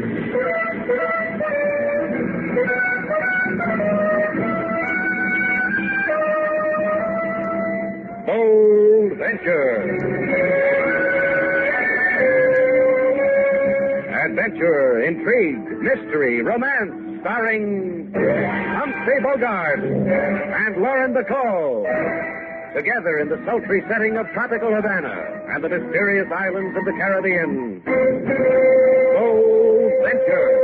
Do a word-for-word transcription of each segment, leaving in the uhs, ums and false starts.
Bold Venture. Adventure, intrigue, mystery, romance, starring Humphrey Bogart and Lauren Bacall. Together in the sultry setting of tropical Havana and the mysterious islands of the Caribbean. Bold Venture.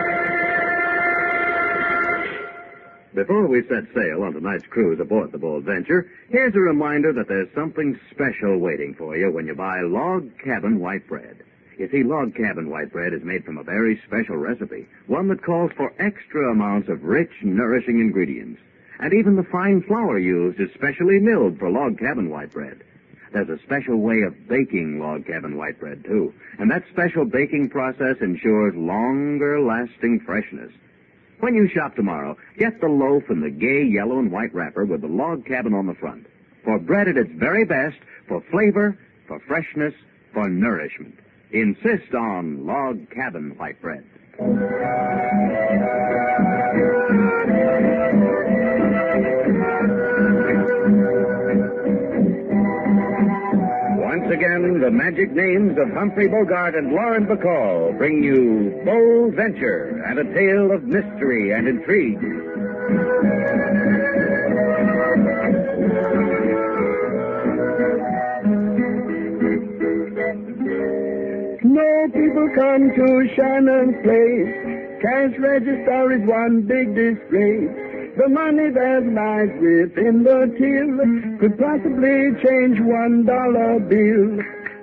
Before we set sail on tonight's cruise aboard the Bold Venture, here's a reminder that there's something special waiting for you when you buy Log Cabin White Bread. You see, Log Cabin White Bread is made from a very special recipe, one that calls for extra amounts of rich, nourishing ingredients. And even the fine flour used is specially milled for Log Cabin White Bread. There's a special way of baking Log Cabin White Bread, too, and that special baking process ensures longer-lasting freshness. When you shop tomorrow, get the loaf in the gay yellow and white wrapper with the Log Cabin on the front. For bread at its very best, for flavor, for freshness, for nourishment. Insist on Log Cabin White Bread. Once again, the magic names of Humphrey Bogart and Lauren Bacall bring you Bold Venture and a tale of mystery and intrigue. No people come to Shannon's place. Cash register is one big disgrace. The money that lies within the till could possibly change one dollar bill.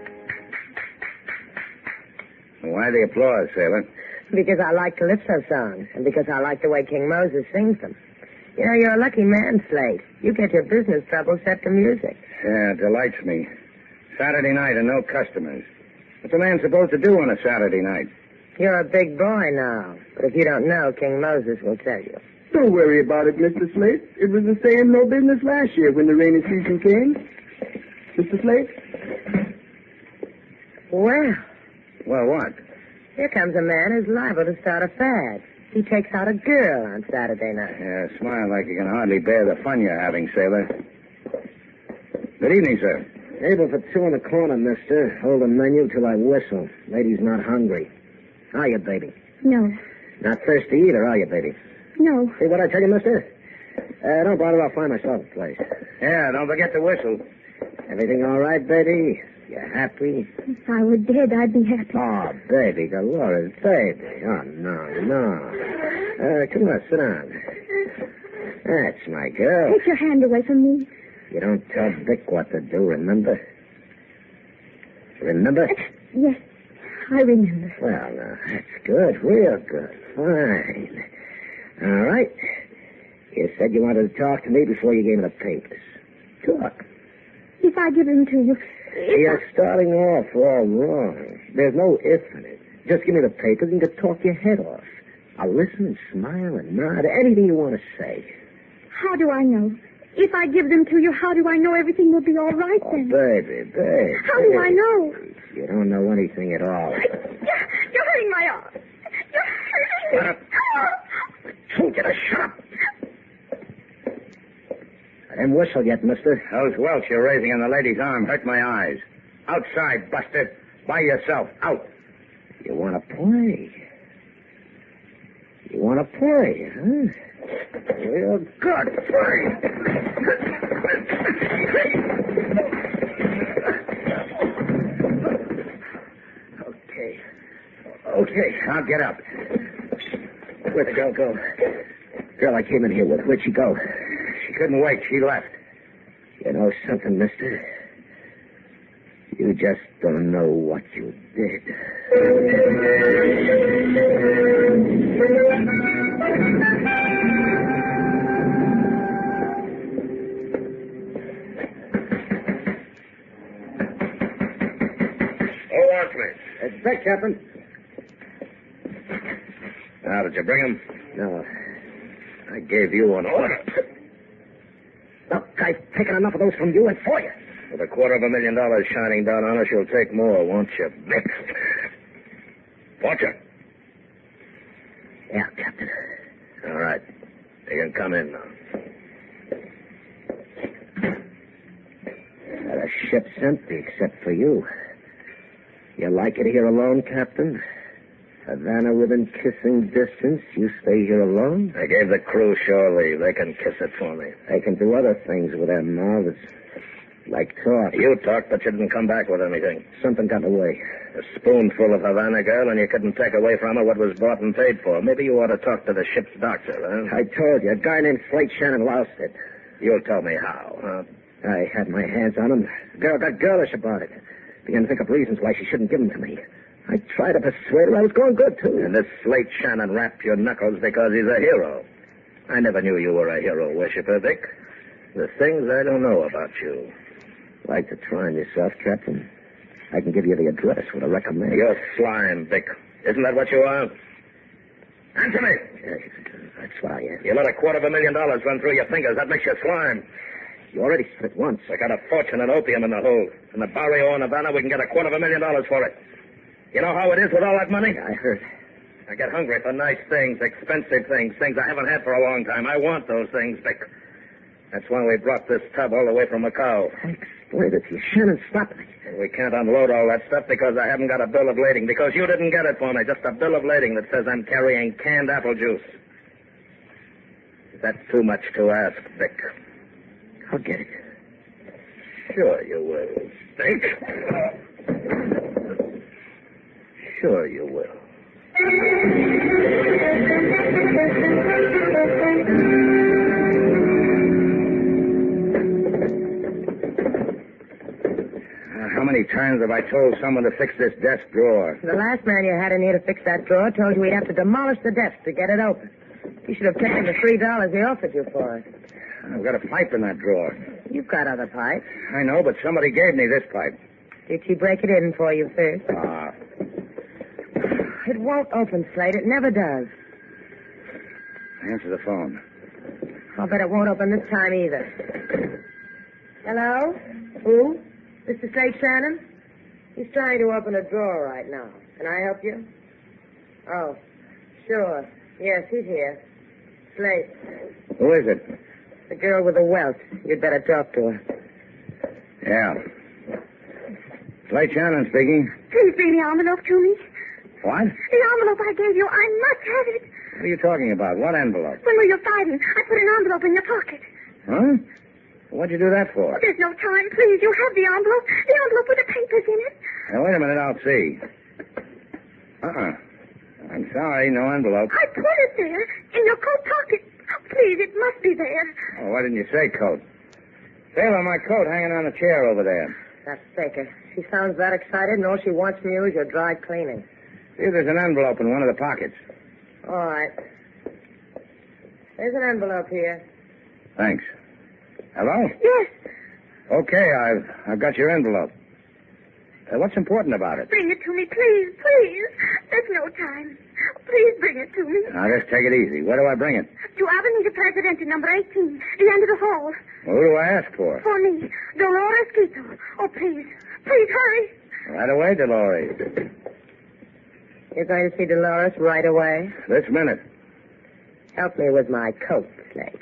Why the applause, sailor? Because I like calypso songs, and because I like the way King Moses sings them. You know, you're a lucky man, Slate. You get your business troubles set to music. Yeah, it delights me. Saturday night and no customers. What's a man supposed to do on a Saturday night? You're a big boy now, but if you don't know, King Moses will tell you. Don't worry about it, Mister Slate. It was the same no business last year when the rainy season came. Mister Slate? Well, Well, what? here comes a man who's liable to start a fad. He takes out a girl on Saturday night. Yeah, smile like you can hardly bear the fun you're having, sailor. Good evening, sir. Table for two in the corner, mister. Hold the menu till I whistle. Lady's not hungry. Are you, baby? No. Not thirsty either, are you, baby? No. See what I tell you, mister? Uh, don't bother, I'll find myself a place. Yeah, don't forget to whistle. Everything all right, baby? You happy? If I were dead, I'd be happy. Oh, baby, Dolores, baby. Oh, no, no. Uh, come on, sit down. That's my girl. Take your hand away from me. You don't tell Vic what to do, remember? Remember? Yes, I remember. Well, now, that's good, real good. Fine. All right. You said you wanted to talk to me before you gave me the papers. Talk. If I give them to you... You're starting off all wrong. There's no if in it. Just give me the papers and you can talk your head off. I'll listen and smile and nod. Anything you want to say. How do I know? If I give them to you, how do I know everything will be all right Oh, then? baby, baby. How do I know? You don't know anything at all. You're, you're hurting my arm. You're hurting me. I told you to shut up. I didn't whistle yet, mister. Those welts you're raising on the lady's arm hurt my eyes. Outside, Buster. By yourself. Out. You want to play? You want to play, huh? Real good. Play. Okay. Okay, Now get up. where'd the girl go? Girl I came in here with, where'd she go? She couldn't wait. She left. You know something, mister? You just don't know what you did. Who wants me? It's Beck, Captain. Now, did you bring him? No. I gave you an order. Look, I've taken enough of those from you and for you. With a quarter of a million dollars shining down on us, you'll take more, won't you, Vic? Won't you? Yeah, Captain. All right. You can come in now. The ship's empty except for you. You like it here alone, Captain? Havana within kissing distance. You stay here alone? I gave the crew shore leave. They can kiss it for me. They can do other things with their mouths. Like talk. You talked, but you didn't come back with anything. Something got away. A spoonful of Havana, girl, and you couldn't take away from her what was bought and paid for. Maybe you ought to talk to the ship's doctor, huh? I told you, a guy named Slate Shannon lost it. You'll tell me how, huh? I had my hands on him. The girl got girlish about it. Began to think of reasons why she shouldn't give him to me. I tried to persuade her I was going good, too. And this Slate Shannon wrapped your knuckles because he's a hero. I never knew you were a hero worshiper, Vic. The things I don't know about you. Like to try on yourself, Captain? I can give you the address with a recommend. You're slime, Vic. Isn't that what you are? Answer me. Yes, that's what I am. You let a quarter of a million dollars run through your fingers. That makes you slime. You already split once. I got a fortune in opium in the hold. In the barrio in Havana, we can get a quarter of a million dollars for it. You know how it is with all that money? I heard. I get hungry for nice things, expensive things, things I haven't had for a long time. I want those things, Vic. That's why we brought this tub all the way from Macau. I explained it to you. Shannon, stop me. We can't unload all that stuff because I haven't got a bill of lading. Because you didn't get it for me. Just a bill of lading that says I'm carrying canned apple juice. Is that too much to ask, Vic? I'll get it. Sure you will, Vic. Sure you will. How many times have I told someone to fix this desk drawer? The last man you had in here to fix that drawer told you he'd have to demolish the desk to get it open. You should have taken the three dollars he offered you for it. I've got a pipe in that drawer. You've got other pipes. I know, but somebody gave me this pipe. Did she break it in for you first? Ah. It won't open, Slate. It never does. Answer the phone. I'll bet it won't open this time either. Hello? Who? Mister Slate Shannon? He's trying to open a drawer right now. Can I help you? Oh, sure. Yes, he's here. Slate. Who is it? The girl with the welt. You'd better talk to her. Yeah. Slate Shannon speaking. Please bring the envelope to me. What? The envelope I gave you. I must have it. What are you talking about? What envelope? When we were fighting, I put an envelope in your pocket. Huh? What'd you do that for? There's no time. Please, you have the envelope. The envelope with the papers in it. Now, wait a minute. I'll see. Uh-uh. I'm sorry. No envelope. I put it there in your coat pocket. Oh, please, it must be there. Oh, why didn't you say coat? Sailor, my coat hanging on the chair over there. That's Baker. She sounds that excited, and all she wants from you is your dry cleaning. See if there's an envelope in one of the pockets. All right. There's an envelope here. Thanks. Hello? Yes. Okay, I've I've got your envelope. Uh, what's important about it? Bring it to me, please, please. There's no time. Please bring it to me. Now, just take it easy. Where do I bring it? To Avenida Presidente, number eighteen, the end of the hall. Well, who do I ask for? For me, Dolores Quito. Oh, please, please hurry. Right away, Dolores. You're going to see Dolores right away? This minute. Help me with my coat, Slate.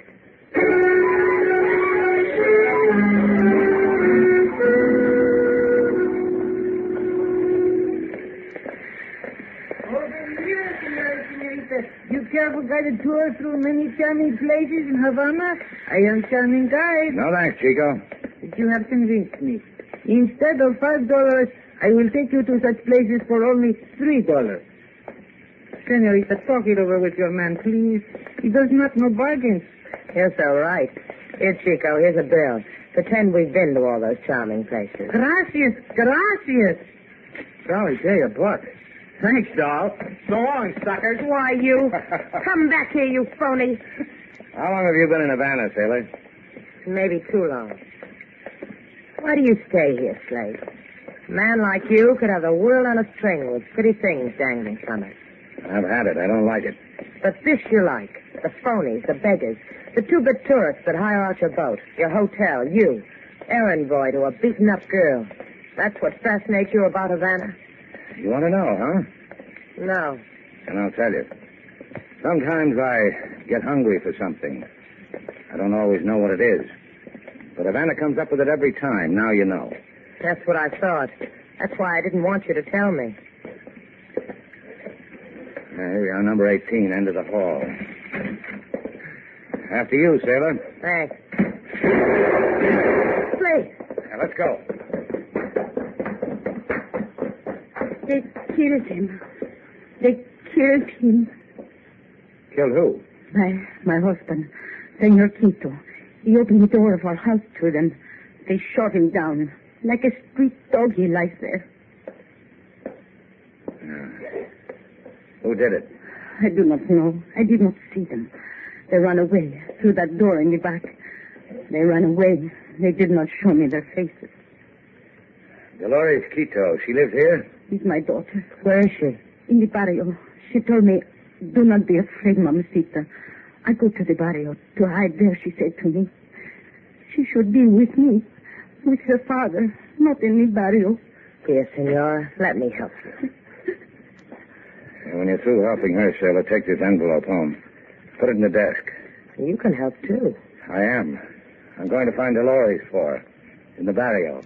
You careful guided tour through many charming places in Havana? I am charming guide. No, thanks, Chico. But you have convinced me. Instead of five dollars, I will take you to such places for only three dollars. Senorita, talk it over with your man, please. He does not know bargains. You're so right. Here, Chico, here's a bill. Pretend we've been to all those charming places. Gracias, gracias. Golly gee, a buck. Thanks, doll. So long, suckers. Why, you? Come back here, you phony. How long have you been in Havana, sailor? Maybe too long. Why do you stay here, Slate? A man like you could have the world on a string with pretty things dangling from it. I've had it. I don't like it. But this you like. The phonies, the beggars, the two-bit tourists that hire out your boat, your hotel, you. Errand boy to a beaten-up girl. That's what fascinates you about Havana? You want to know, huh? No. And I'll tell you. Sometimes I get hungry for something. I don't always know what it is. But if Anna comes up with it every time, now you know. That's what I thought. That's why I didn't want you to tell me. Uh, here we are, number eighteen, end of the hall. After you, sailor. Thanks. Slate. Now, let's go. They killed him. They killed him. Killed who? My, my husband, Senor Quito. He opened the door of our house to them. They shot him down. Like a street dog, he lies there. Yeah. Who did it? I do not know. I did not see them. They ran away through that door in the back. They ran away. They did not show me their faces. Dolores Quito. She lives here? She's my daughter. Where is she? In the barrio. She told me, do not be afraid, Mamacita. I go to the barrio to hide there, she said to me. She should be with me, with her father, not in the barrio. Dear Senora, let me help you. And when you're through helping her, sailor, take this envelope home. Put it in the desk. You can help, too. I am. I'm going to find Dolores for her. In the barrio.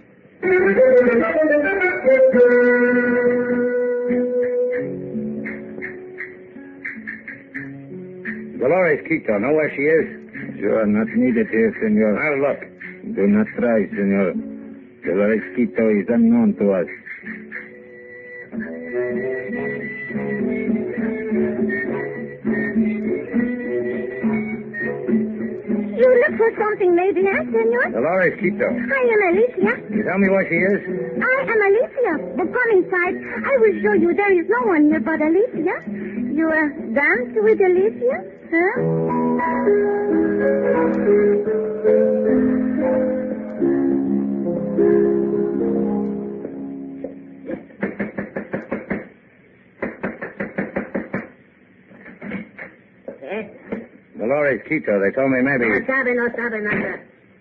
Dolores Quito, know where she is? You are not needed here, senor. Now look. Do not try, senor. Dolores Quito is unknown to us. You look for something, maybe, huh, senor? Dolores Quito. I am Alicia. You tell me where she is? I am Alicia. But come inside. I will show you there is no one here but Alicia. You uh, dance with Alicia? Huh? Eh? Dolores Quito. They told me maybe... No sabe, no sabe nada.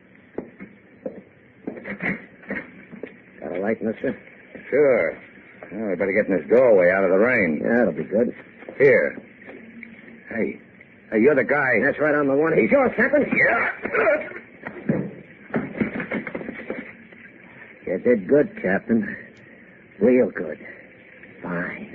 Got a light, mister? Sure. Well, we better get in this doorway out of the rain. Yeah, that'll be good. Here. Hey. Hey, you're the guy. That's right, I'm the one. He's yours, Captain. Yeah. You did good, Captain. Real good. Fine.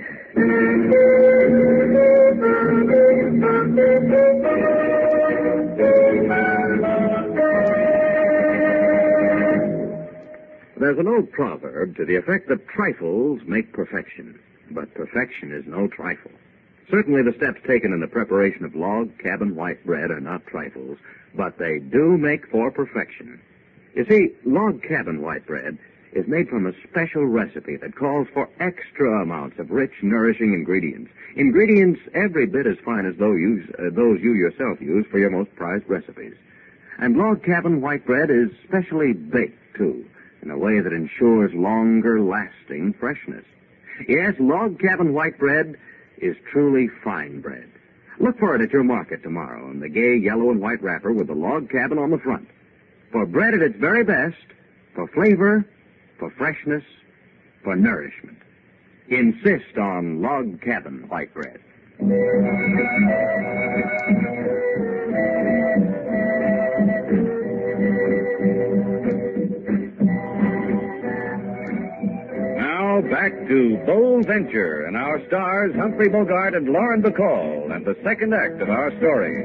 There's an old proverb to the effect that trifles make perfection, but perfection is no trifle. Certainly the steps taken in the preparation of log cabin white bread are not trifles, but they do make for perfection. You see, log cabin white bread is made from a special recipe that calls for extra amounts of rich, nourishing ingredients. Ingredients every bit as fine as those, use, uh, those you yourself use for your most prized recipes. And log cabin white bread is specially baked, too, in a way that ensures longer-lasting freshness. Yes, log cabin white bread is truly fine bread. Look for it at your market tomorrow in the gay yellow and white wrapper with the log cabin on the front. For bread at its very best, for flavor, for freshness, for nourishment. Insist on log cabin white bread. Now back to Bold Venture and our stars Humphrey Bogart and Lauren Bacall and the second act of our story.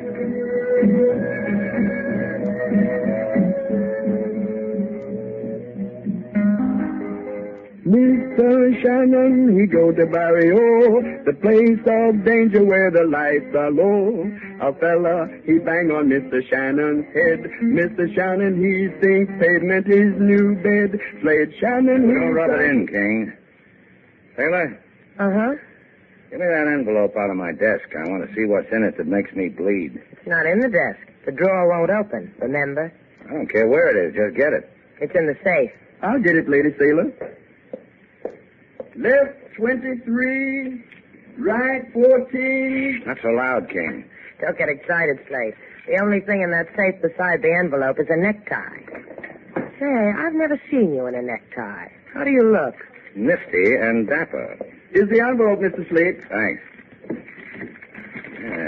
Mister Shannon, he go to barrio, the place of danger where the lights are low. A fella, he bang on Mister Shannon's head. Mister Shannon, he thinks pavement is new bed. Slade Shannon, he... Don't rub it in, King. Taylor, Uh-huh. give me that envelope out of my desk. I want to see what's in it that makes me bleed. It's not in the desk. The drawer won't open, remember? I don't care where it is. Just get it. It's in the safe. I'll get it, Lady Sailor. Left twenty-three, right fourteen. Not so loud, King. Don't get excited, Slate. The only thing in that safe beside the envelope is a necktie. Say, I've never seen you in a necktie. How do you look? Nifty and dapper. Here's the envelope, Mister Slate. Thanks. Yeah,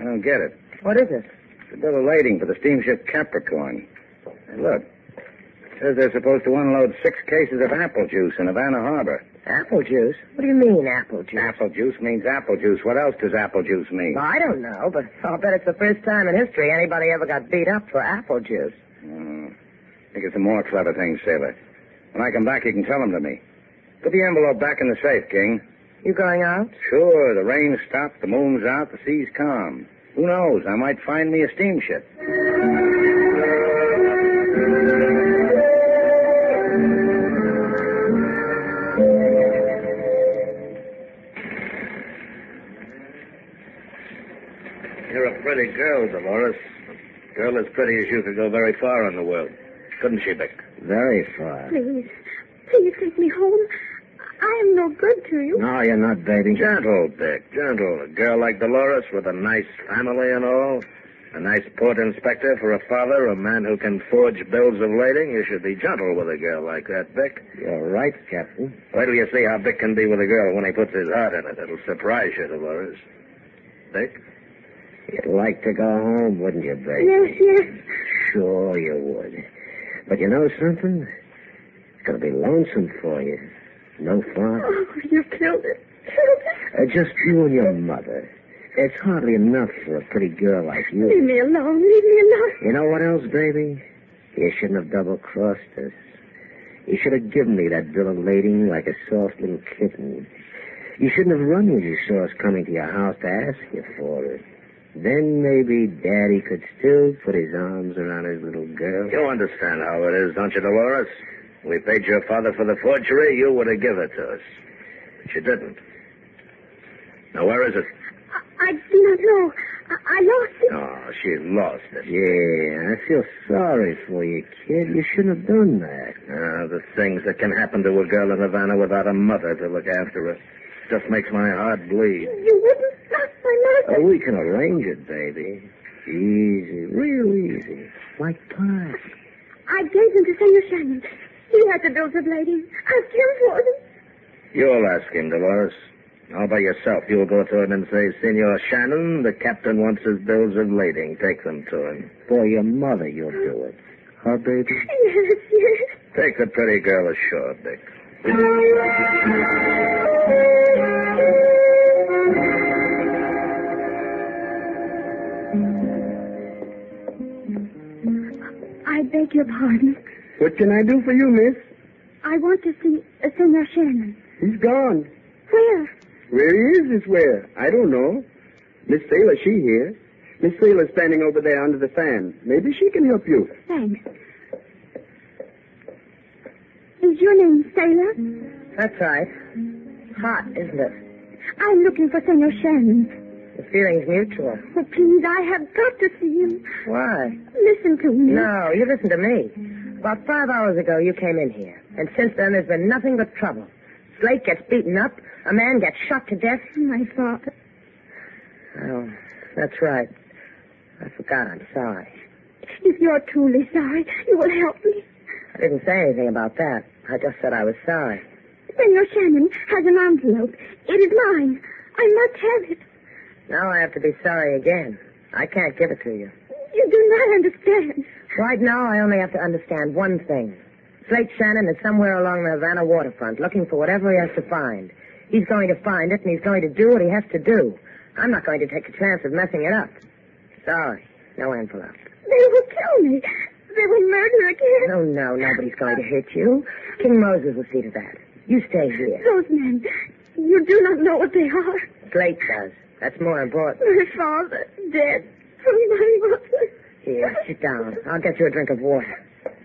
don't get it. What is it? It's a bill of lading for the steamship Capricorn. Hey, look. It says they're supposed to unload six cases of apple juice in Havana Harbor. Apple juice? What do you mean, apple juice? Apple juice means apple juice. What else does apple juice mean? Well, I don't know, but I'll bet it's the first time in history anybody ever got beat up for apple juice. Hmm. Think of some more clever things, Sailor. When I come back, you can tell them to me. Put the envelope back in the safe, King. You going out? Sure. The rain's stopped, the moon's out, the sea's calm. Who knows? I might find me a steamship. You're a pretty girl, Dolores. A girl as pretty as you could go very far in the world. Couldn't she, Vic? Very far. Please, please take me home. I am no good to you. No, you're not, baby. Gentle, Dick, gentle. A girl like Dolores with a nice family and all. A nice port inspector for a father, a man who can forge bills of lading. You should be gentle with a girl like that, Vic. You're right, Captain. Wait till you see how Vic can be with a girl when he puts his heart in it. It'll surprise you, Dolores. Vic? You'd like to go home, wouldn't you, baby? Yes, yes. Sure you would. But you know something? It's going to be lonesome for you. No fun. Oh, you killed it. Killed it. Uh, just you and your mother. It's hardly enough for a pretty girl like you. Leave me alone. Leave me alone. You know what else, baby? You shouldn't have double-crossed us. You should have given me that bill of lading like a soft little kitten. You shouldn't have run when you saw us coming to your house to ask you for it. Then maybe Daddy could still put his arms around his little girl. You understand how it is, don't you, Dolores? We paid your father for the forgery, you would have given it to us. But you didn't. Now, where is it? I, I do not know. I, I lost it. Oh, she's lost it. Yeah, I feel sorry for you, kid. You shouldn't have done that. Ah, the things that can happen to a girl in Havana without a mother to look after her. Just makes my heart bleed. You wouldn't stop my mother. Oh, we can arrange it, baby. Easy, real easy. Like pie. I gave them to Senor Shannon. He had the bills of lading. Ask him for them. You'll ask him, Dolores. All by yourself. You'll go to him and say, Senor Shannon, the captain wants his bills of lading. Take them to him. For your mother, you'll do it. Huh, baby? Yes, yes. Take the pretty girl ashore, Dick. I beg your pardon. What can I do for you, miss? I want to see uh, Senor Shannon. He's gone. Where? Where he is is where. I don't know. Miss Sailor, she here. Miss Sailor's standing over there under the fan. Maybe she can help you. Thanks. Is your name Sailor? That's right. Hot, isn't it? I'm looking for Senor Shannon. The feeling's mutual. Oh, please, I have got to see him. Why? Listen to me. No, you listen to me. About five hours ago, you came in here. And since then, there's been nothing but trouble. Slate gets beaten up. A man gets shot to death. My father. Oh, that's right. I forgot. I'm sorry. If you're truly sorry, you will help me. I didn't say anything about that. I just said I was sorry. Senor Shannon has an envelope. It is mine. I must have it. Now I have to be sorry again. I can't give it to you. You do not understand. Right now, I only have to understand one thing. Slate Shannon is somewhere along the Havana waterfront looking for whatever he has to find. He's going to find it, and he's going to do what he has to do. I'm not going to take a chance of messing it up. Sorry. No envelope. They will kill me. They will murder again. No, no, nobody's going to hit you. King Moses will see to that. You stay here. Those men, you do not know what they are. Slate does. That's more important. My father, dead from my mother. Here, sit down. I'll get you a drink of water.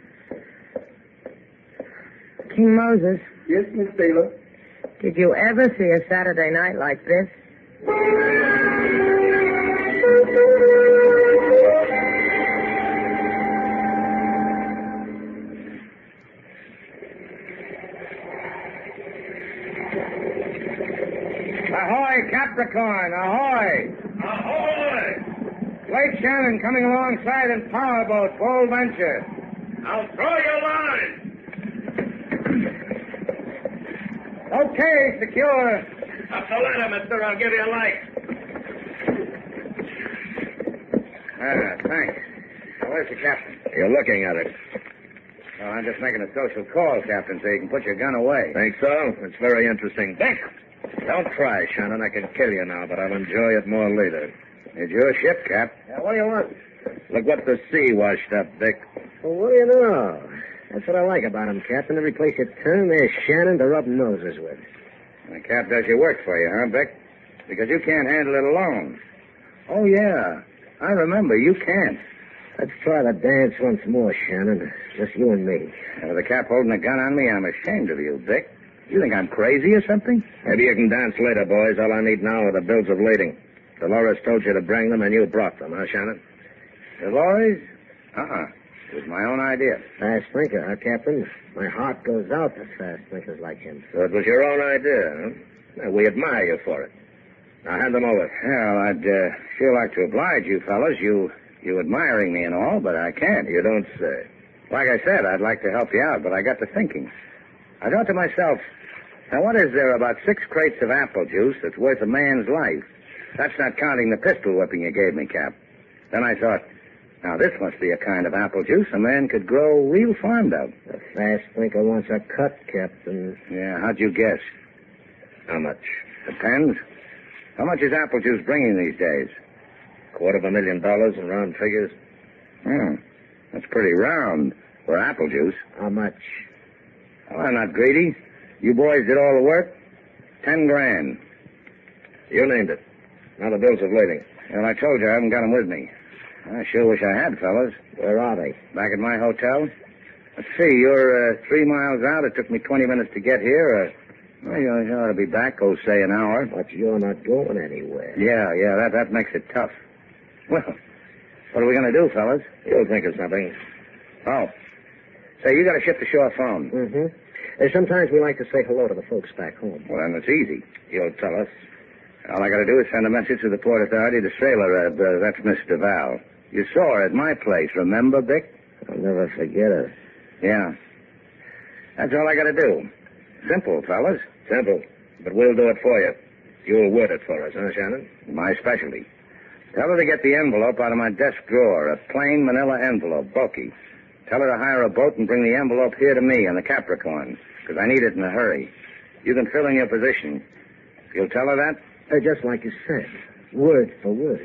King Moses. Yes, Miss Sailor. Did you ever see a Saturday night like this? Ahoy, Capricorn, ahoy! Ahoy! Slate Shannon coming alongside in powerboat, Bold Venture. Now throw your line! Okay, secure. Up the ladder, mister. I'll give you a light. the captain? You're looking at it. Well, I'm just making a social call, Captain, so you can put your gun away. Think so? It's very interesting. Dick! Don't try, Shannon. I can kill you now, but I'll enjoy it more later. It's your ship, Cap. Yeah, what do you want? Look what the sea washed up, Dick. Well, what do you know? That's what I like about him, Captain. Every place you turn, there's Shannon to rub noses with. The Cap does your work for you, huh, Vic? Because you can't handle it alone. Oh, yeah. I remember. You can't. Let's try the dance once more, Shannon. Just you and me. And with the Cap holding a gun on me, I'm ashamed of you, Vic. You think I'm crazy or something? Maybe you can dance later, boys. All I need now are the bills of lading. Dolores told you to bring them, and you brought them, huh, Shannon? Dolores? Uh-uh. It was my own idea. Fast thinker, huh, Captain? My heart goes out to fast thinkers like him. So it was your own idea, huh? Now, we admire you for it. Now, hand them over. Well, I'd uh, sure like to oblige you fellas. You you admiring me and all, but I can't. You don't say. Like I said, I'd like to help you out, but I got to thinking. I thought to myself, now what is there about six crates of apple juice that's worth a man's life? That's not counting the pistol whipping you gave me, Cap. Then I thought, now this must be a kind of apple juice a man could grow real farmed out. The fast thinker wants a cut, Captain. Yeah, how'd you guess? How much? Depends. How much is apple juice bringing these days? Quarter of a million dollars in round figures. Hmm. That's pretty round for apple juice. How much? Well, I'm not greedy. You boys did all the work. Ten grand. You named it. Now the bills of lading. Well, I told you I haven't got them with me. I sure wish I had, fellas. Where are they? Back at my hotel. Let's see, you're uh, three miles out. It took me twenty minutes to get here. Uh, well, you you ought to be back, oh, say, an hour. But you're not going anywhere. Yeah, yeah, that, that makes it tough. Well, what are we going to do, fellas? You'll think of something. Oh. Say, you got a ship-to-shore phone. Mm-hmm. Uh, sometimes we like to say hello to the folks back home. Well, then it's easy. You'll tell us. All I got to do is send a message to the Port Authority to Sailor. Uh, uh, that's Miss DeVal. You saw her at my place, remember, Vic? I'll never forget her. Yeah. That's all I got to do. Simple, fellas. Simple. But we'll do it for you. You'll word it for us, huh, Shannon? My specialty. Tell her to get the envelope out of my desk drawer, a plain manila envelope, bulky. Tell her to hire a boat and bring the envelope here to me on the Capricorn, because I need it in a hurry. You can fill in your position. You'll tell her that? Uh, just like you said. Word for word.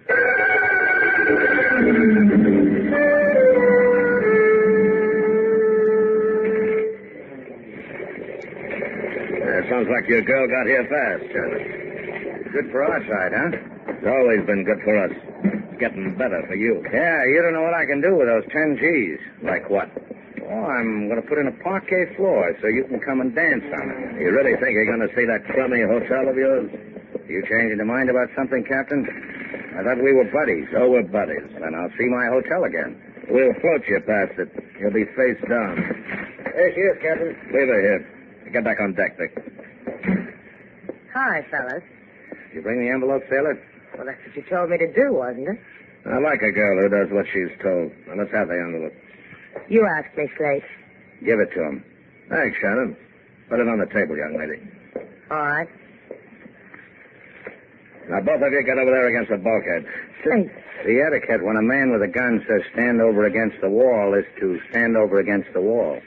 Uh, sounds like your girl got here fast, Shannon. Good for our side, huh? It's always been good for us. It's getting better for you. Yeah, you don't know what I can do with those ten G's. Like what? Oh, I'm going to put in a parquet floor so you can come and dance on it. You really think you're going to see that crummy hotel of yours? You changing your mind about something, Captain? I thought we were buddies. So we're buddies. Then I'll see my hotel again. We'll float you past it. You'll be face down. There she is, Captain. Leave her here. Get back on deck, Vic. Hi, fellas. Did you bring the envelope, Sailor? Well, that's what you told me to do, wasn't it? I like a girl who does what she's told. Now, let's have the envelope. You asked me, Slate. Give it to him. Thanks, Shannon. Put it on the table, young lady. All right. Now, both of you get over there against the bulkhead. Slate. The etiquette when a man with a gun says stand over against the wall is to stand over against the wall.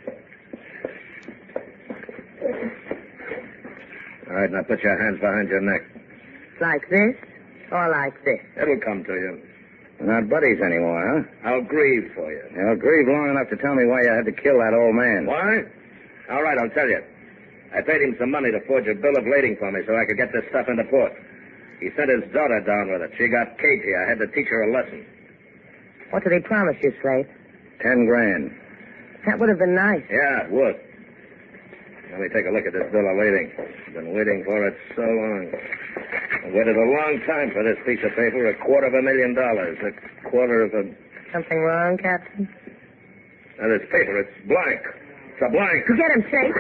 All right, now put your hands behind your neck. Like this or like this? It'll come to you. We're not buddies anymore, huh? I'll grieve for you. You'll grieve long enough to tell me why you had to kill that old man. Why? All right, I'll tell you. I paid him some money to forge a bill of lading for me so I could get this stuff into port. He sent his daughter down with it. She got cagey. I had to teach her a lesson. What did he promise you, Slate? Ten grand. That would have been nice. Yeah, it would. Let me take a look at this bill of lading. I've been waiting for it so long. I waited a long time for this piece of paper, a quarter of a million dollars. A quarter of a... Something wrong, Captain? Now, this paper, it's blank. It's a blank. Get him, Slate.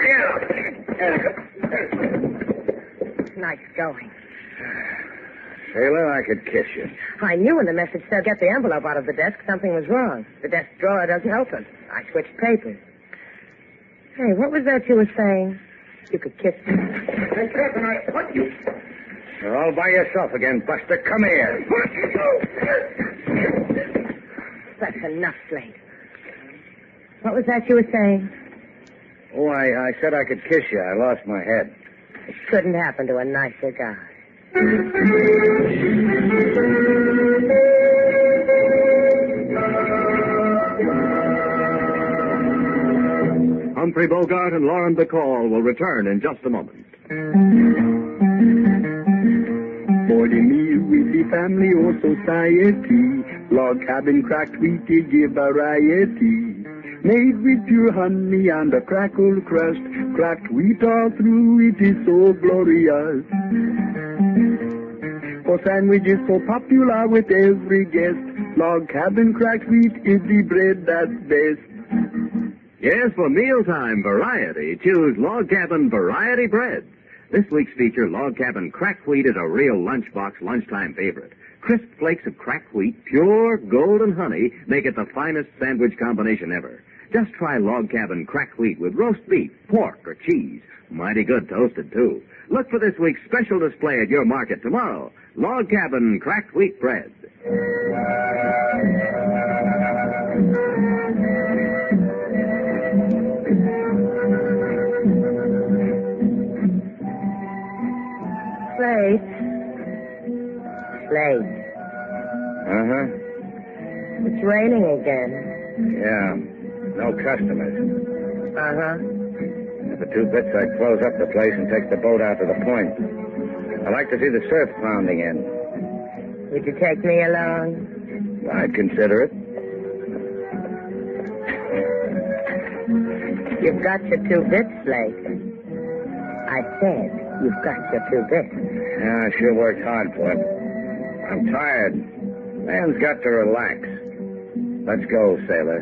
Yeah. Nice going. Sailor, I could kiss you. I knew when the message said get the envelope out of the desk, something was wrong. The desk drawer doesn't help us. I switched papers. Hey, what was that you were saying? You could kiss me. Hey, Captain, I... What you... You're all by yourself again, Buster. Come here. that's enough, Slade. What was that you were saying? Oh, I, I said I could kiss you. I lost my head. It couldn't happen to a nicer guy. Humphrey Bogart and Lauren Bacall will return in just a moment. For the meal with the family or society, log cabin cracked wheat they give variety. Made with pure honey and a crackled crust, cracked wheat all through, it is so glorious. For sandwiches so popular with every guest, log cabin cracked wheat is the bread that's best. Yes, for mealtime variety, choose Log Cabin Variety Breads. This week's feature, Log Cabin Cracked Wheat, is a real lunchbox lunchtime favorite. Crisp flakes of cracked wheat, pure golden honey, make it the finest sandwich combination ever. Just try Log Cabin Cracked Wheat with roast beef, pork, or cheese. Mighty good toasted, too. Look for this week's special display at your market tomorrow. Log Cabin Cracked Wheat Bread. Slade. Slade. Uh-huh. It's raining again. Yeah. No customers. Uh-huh. For two bits, I'd close up the place and take the boat out to the point. I'd like to see the surf pounding in. Would you take me along? I'd consider it. You've got your two bits, Slade. I said you've got your two bits. Yeah, I sure worked hard for it. I'm tired. Man's got to relax. Let's go, sailor.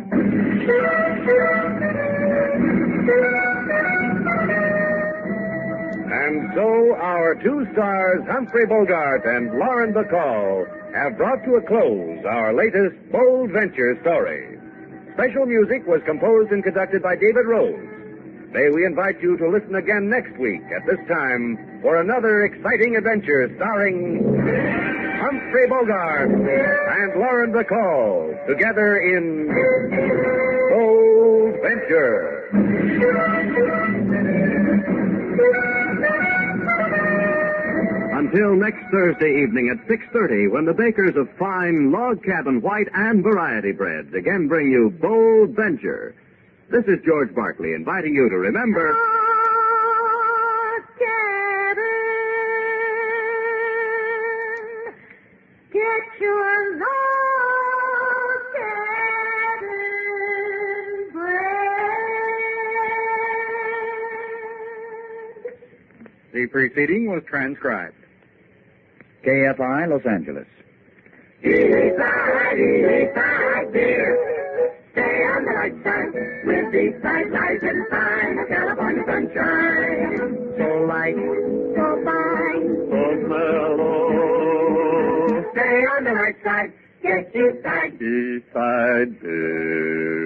And so our two stars, Humphrey Bogart and Lauren Bacall, have brought to a close our latest Bold Venture story. Special music was composed and conducted by David Rose. May we invite you to listen again next week at this time for another exciting adventure starring Humphrey Bogart and Lauren Bacall, together in Bold Venture. Until next Thursday evening at six thirty, when the bakers of fine Log Cabin White and Variety Breads again bring you Bold Venture. This is George Barkley inviting you to remember... Log Cabin, get your Log Cabin bread. The preceding was transcribed. K F I, Los Angeles. Eastside, Eastside beer. Stay on the light side with Eastside light and fine. The California sunshine. So light, So fine. so mellow, Stay on the right side. Get Eastside. Eastside beer.